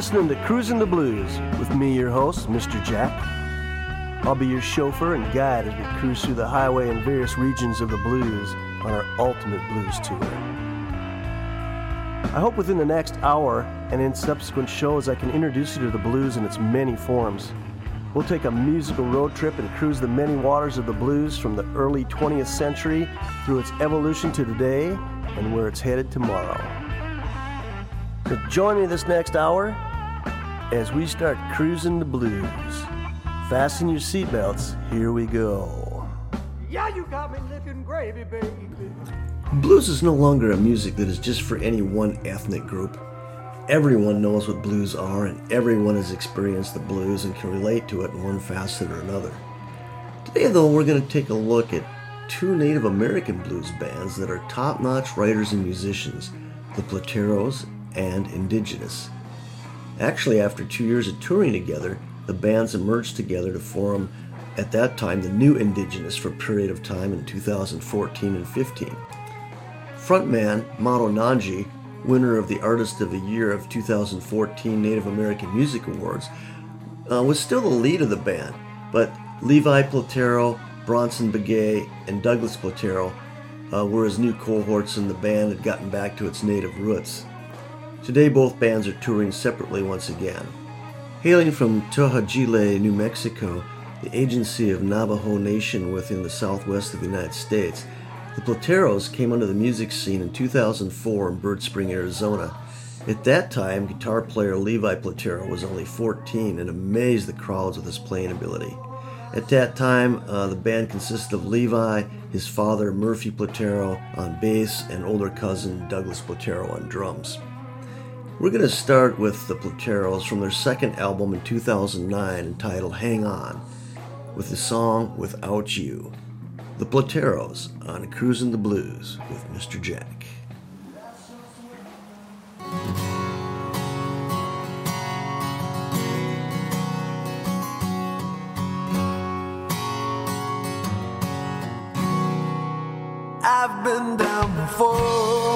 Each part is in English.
listening to Cruising the Blues with me, your host, Mr. Jack. I'll be your chauffeur and guide as we cruise through the highway in various regions of the blues on our ultimate blues tour. I hope within the next hour and in subsequent shows I can introduce you to the blues in its many forms. We'll take a musical road trip and cruise the many waters of the blues from the early 20th century through its evolution to today and where it's headed tomorrow. So join me this next hour as we start cruising the blues. Fasten your seatbelts, here we go. Yeah, you got me licking gravy, baby. Blues is no longer a music that is just for any one ethnic group. Everyone knows what blues are, and everyone has experienced the blues and can relate to it in one facet or another. Today, though, we're going to take a look at two Native American blues bands that are top-notch writers and musicians, the Plateros and Indigenous. Actually, after 2 years of touring together, the bands emerged together to form, at that time, the New Indigenous for a period of time in 2014 and 15. Frontman Mato Nanji, winner of the Artist of the Year of 2014 Native American Music Awards, was still the lead of the band, but Levi Platero, Bronson Begay, and Douglas Platero were his new cohorts, and the band had gotten back to its native roots. Today both bands are touring separately once again. Hailing from Tojajile, New Mexico, the agency of Navajo Nation within the southwest of the United States, the Plateros came onto the music scene in 2004 in Bird Spring, Arizona. At that time, guitar player Levi Platero was only 14 and amazed the crowds with his playing ability. At that time, the band consisted of Levi, his father Murphy Platero on bass, and older cousin Douglas Platero on drums. We're going to start with the Plateros from their second album in 2009 entitled Hang On, with the song Without You. The Plateros on Cruising the Blues with Mr. Jack. I've been down before,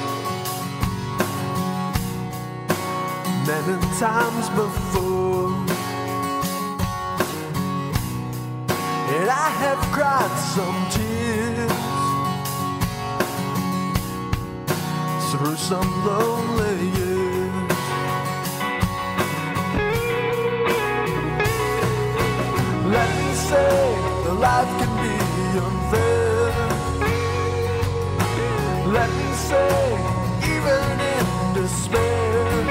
many times before, and I have cried some tears through some lonely years. Let me say that life can be unfair. Let me say, even in despair.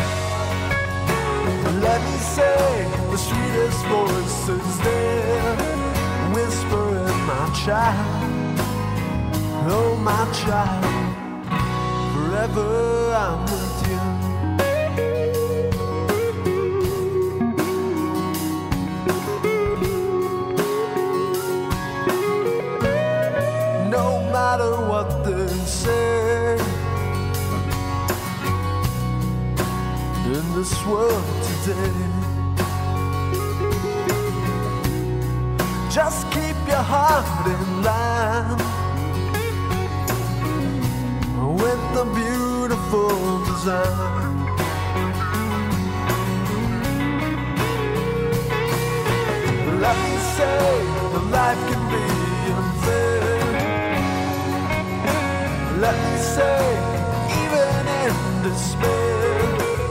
Let me say, the sweetest voice is there, whispering, my child, oh my child, forever I'm with you. No matter what they say in this world today, just keep your heart in line with the beautiful design. Let me say that life can be unfair. Let me say, even in despair.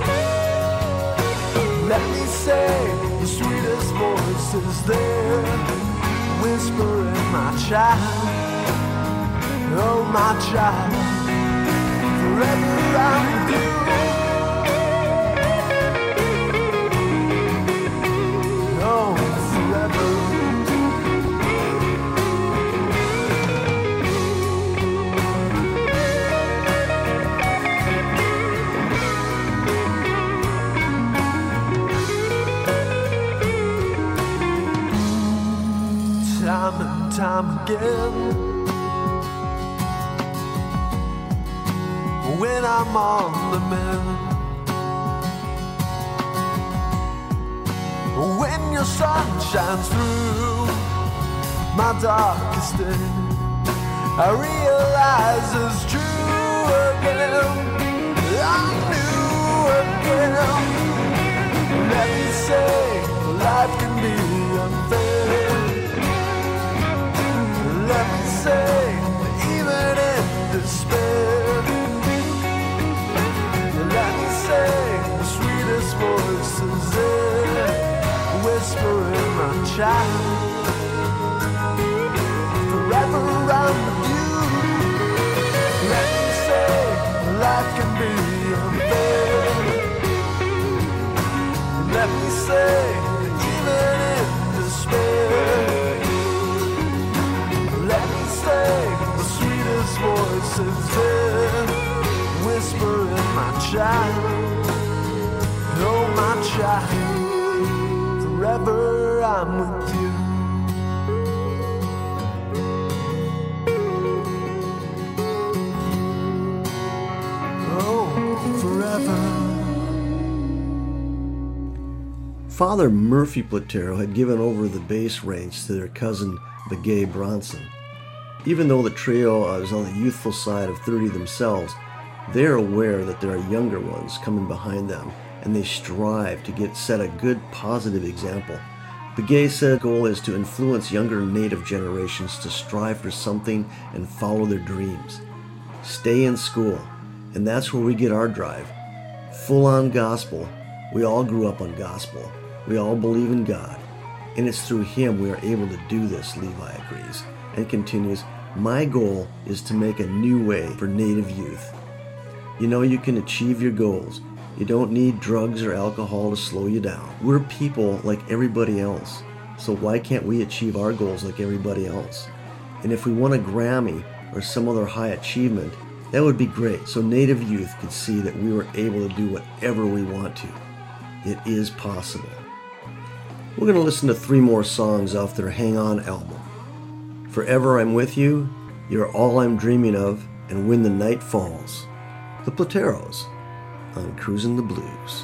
Let me say, the sweetest voice is there, whispering, my child, oh my child, forever I'm with you. Oh, forever. Time and time again, when I'm on the mend, when your sun shines through my darkest day, I realize it's true again. I'm new again. voices whisper in my child. Forever I'm with you. Let me say life can be unfair. Let me say even in despair. Let me say the sweetest voices whisper in my child. Oh my child, forever I'm with you. Father Murphy Platero had given over the bass range to their cousin Begay Bronson. Even though the trio is on the youthful side of 30 themselves, they are aware that there are younger ones coming behind them, and they strive to set a good positive example. Begay said the goal is to influence younger native generations to strive for something and follow their dreams. Stay in school, and that's where we get our drive. Full on gospel. We all grew up on gospel. We all believe in God, and it's through Him we are able to do this, Levi agrees, and continues, my goal is to make a new way for Native youth. You know you can achieve your goals. You don't need drugs or alcohol to slow you down. We're people like everybody else, so why can't we achieve our goals like everybody else? And if we won a Grammy or some other high achievement, that would be great, so Native youth could see that we were able to do whatever we want to. It is possible. We're going to listen to 3 more songs off their Hang On album. Forever I'm With You, You're All I'm Dreaming Of, and When the Night Falls. The Plateros on Cruising the Blues.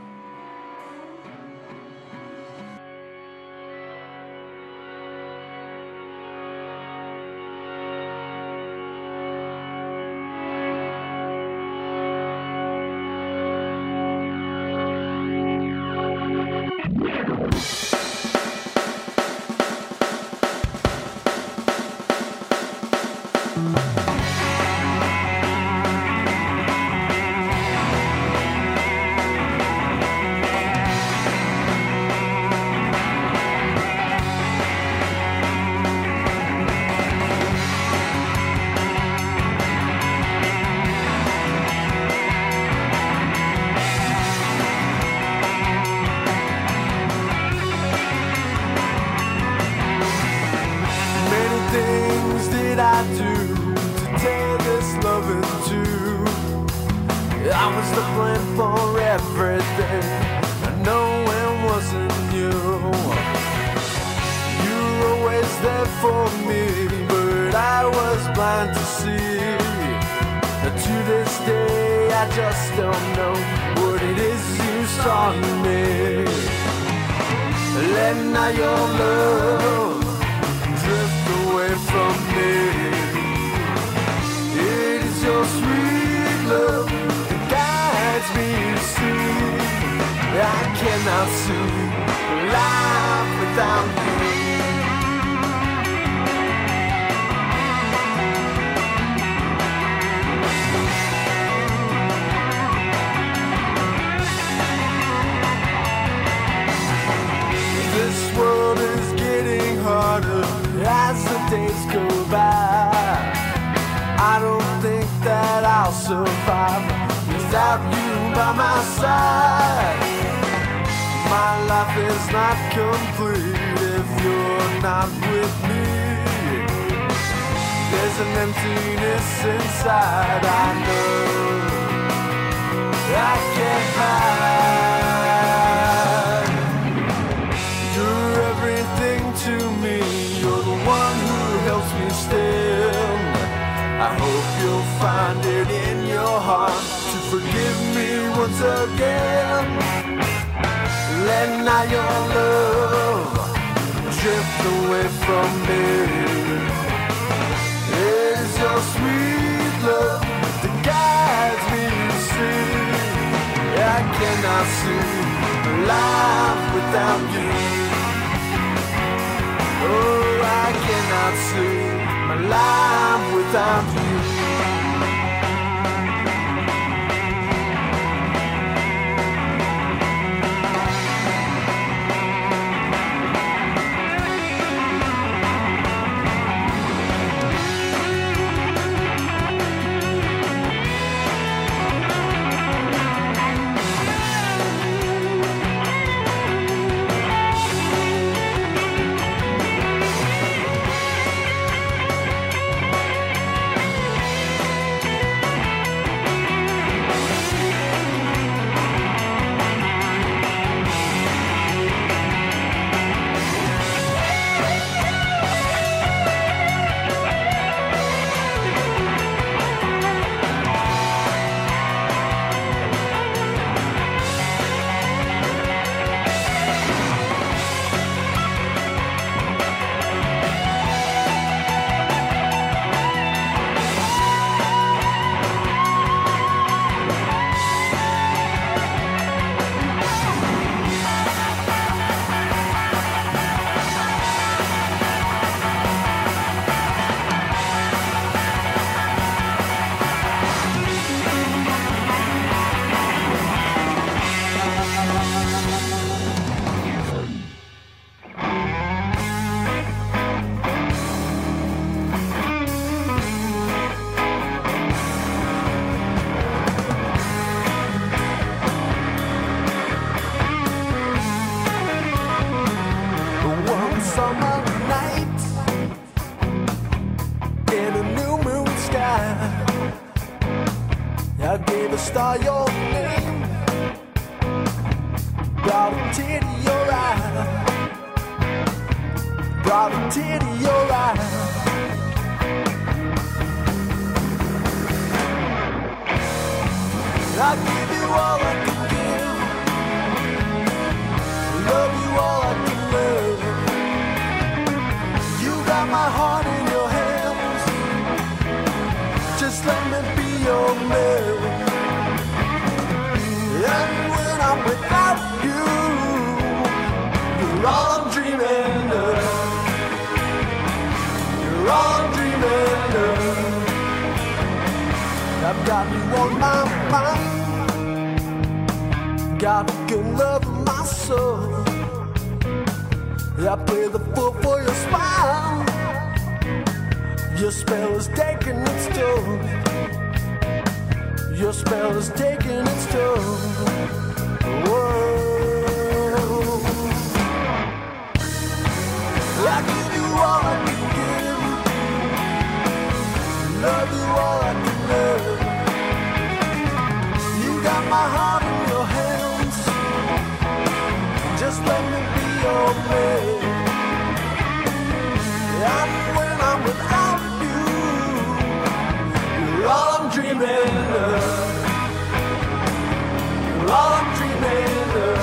I do to tear this love into? I was to blame for everything. I know it wasn't you. You were always there for me, but I was blind to see. To this day, I just don't know what it is you saw in me. Let not your love drift away from me. It is your sweet love that guides me to see. I cannot see life without you. This world is getting harder as the days go by. I don't think that I'll survive without you by my side. My life is not complete if you're not with me. There's an emptiness inside, I know I can't hide. You're everything to me, you're the one who helps me still. I hope you'll find it in your heart to forgive me once again. Let not your love drift away from me. It's your sweet love that guides me to see. I cannot see life without you. Oh, I cannot see my life without you. by your name. Brought a tear to your eye. Brought a tear to your eye. I give you all I can give. Love you all I can love. You got my heart in your hands. Just let me be your man. And when I'm without you, you're all I'm dreaming of. You're all I'm dreaming of. I've got you on my mind. Got a good love in my soul. I play the fool for your smile. Your spell is taking its toll. Your spell is taking its toll. Whoa. I give you all I can give. Love you all I can love. You got my heart in your hands. Just let me be your man. And when I'm without you, you're all I'm dreaming of. You're all I'm dreaming of.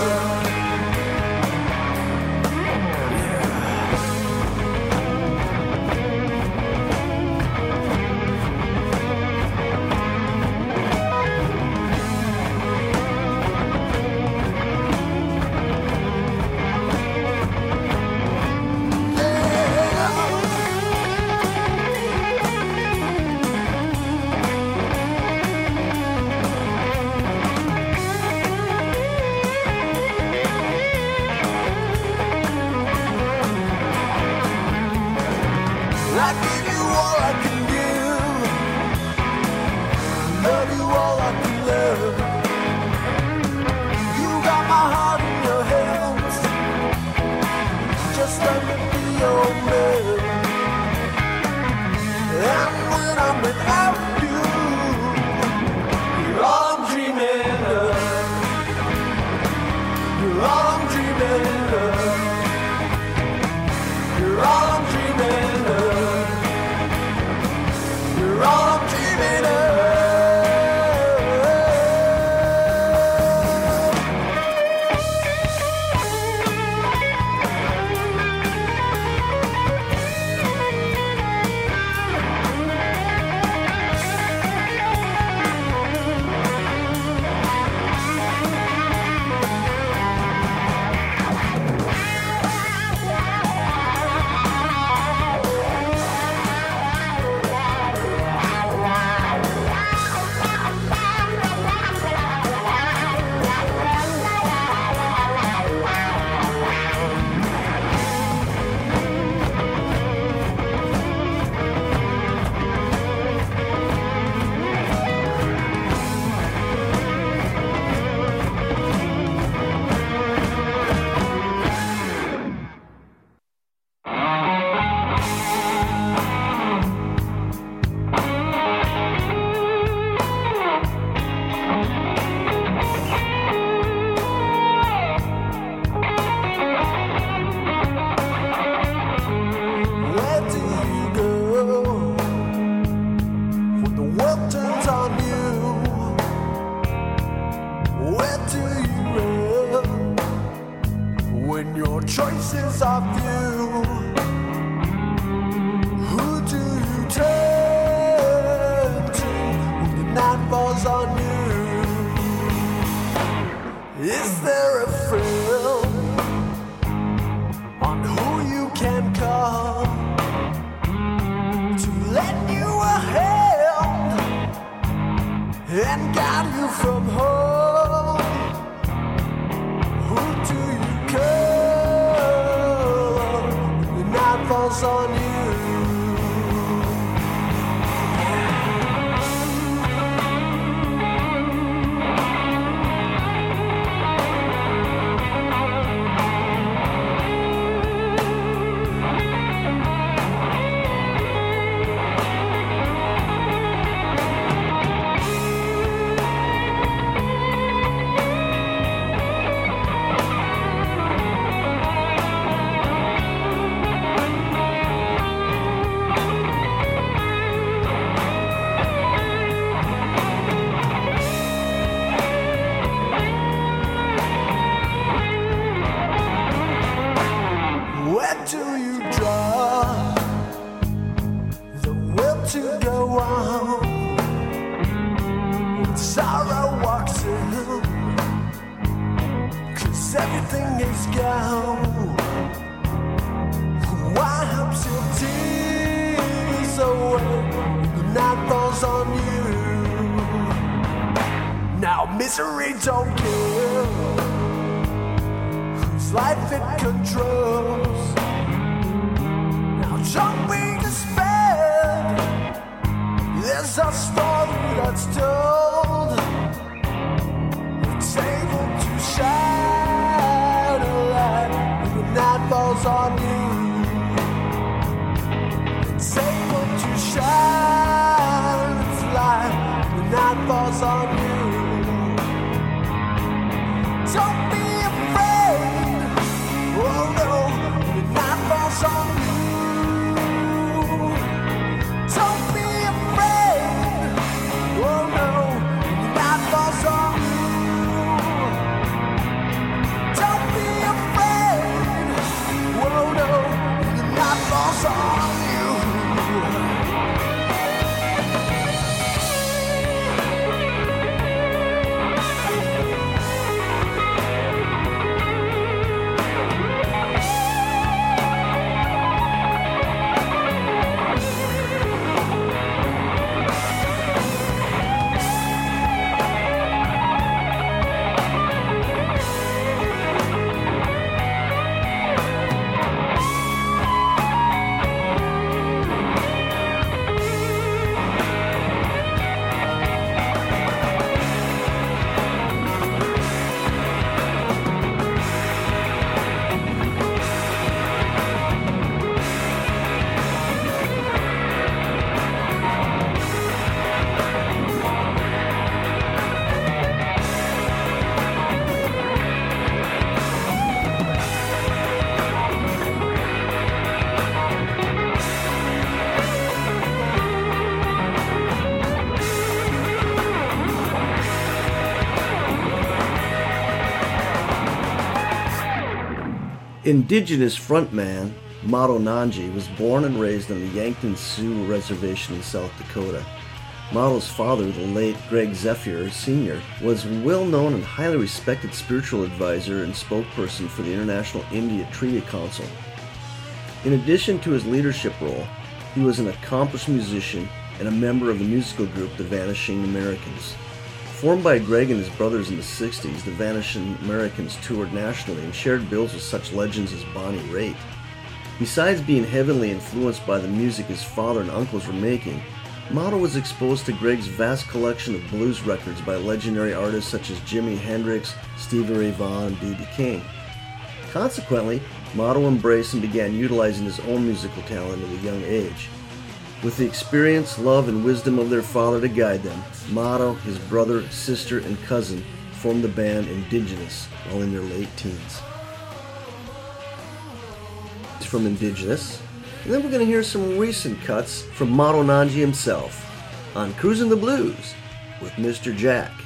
I give you all I can give. Love you all I can love. You got my heart in your hands. Just let me be your man. And when I'm without you, you're all I'm dreaming of. You're all I'm dreaming of. You're all I'm dreaming of. You're all I'm dreaming of. Where do you go when the world turns on you? Where do you run when your choices are few? Who do you turn to when the night falls on you? Is there a friend on who you can call to lend you a hand and guide you from home? Who do you call when the night falls on you? till you draw the will to go on. When sorrow walks in, 'cause everything is gone. Wipes your tears away, the night falls on you. Now misery don't care whose life it controls. Now don't be despaired, there's a story that's told. It's able to shine a light when the night falls on you. It's able to shine its light when the night falls on you. Don't be afraid, oh no, when the night falls on you. Don't be afraid, oh no, when the night falls on you. Don't be afraid, oh no, when the night falls on you. Indigenous frontman Mahto Nanji was born and raised on the Yankton Sioux Reservation in South Dakota. Mahto's father, the late Greg Zephyr Sr., was a well-known and highly respected spiritual advisor and spokesperson for the International India Treaty Council. In addition to his leadership role, he was an accomplished musician and a member of the musical group The Vanishing Americans. Formed by Greg and his brothers in the 60s, the Vanishing Americans toured nationally and shared bills with such legends as Bonnie Raitt. Besides being heavily influenced by the music his father and uncles were making, Mahto was exposed to Greg's vast collection of blues records by legendary artists such as Jimi Hendrix, Stevie Ray Vaughan, and B.B. King. Consequently, Mahto embraced and began utilizing his own musical talent at a young age. With the experience, love, and wisdom of their father to guide them, Mahto, his brother, sister, and cousin formed the band Indigenous while in their late teens. It's from Indigenous, and then we're going to hear some recent cuts from Mahto Nanji himself on Cruising the Blues with Mr. Jack.